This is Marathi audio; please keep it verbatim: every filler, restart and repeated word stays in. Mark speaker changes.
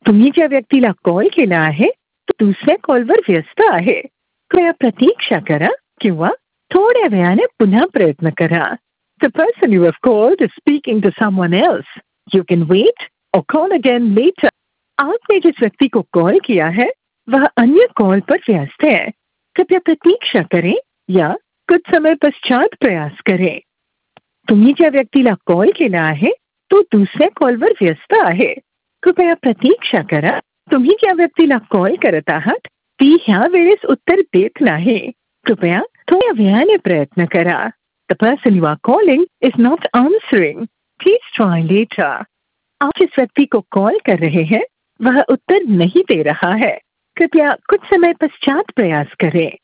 Speaker 1: तुम्ही ज्या व्यक्तीला कॉल केला आहे तो दुसऱ्या कॉलवर व्यस्त आहे. कृपया प्रतीक्षा करा किंवा थोड्या वेळाने पुन्हा प्रयत्न करा. The person you have called is speaking to someone else. You can wait or call again later. आपने जिस व्यक्ति को कॉल किया है वह अन्य कॉल पर व्यस्त है. कृपया प्रतीक्षा करें या कुछ समय पश्चात प्रयास करें. तुम्ही ज्या व्यक्तीला कॉल केला आहे तो दुसऱ्या कॉलवर व्यस्त आहे. कृपया प्रतीक्षा करा. तुम्ही ज्या व्यक्तीला कॉल करत आहात ती ह्या वेळेस उत्तर देत नाही. कृपया थोड्या वेळाने प्रयत्न करा. The person you are calling is not answering. Please try later. आप जिस व्यक्ति को कॉल कर रहे हैं वह उत्तर नहीं दे रहा है. कृपया कुछ समय पश्चात प्रयास करें.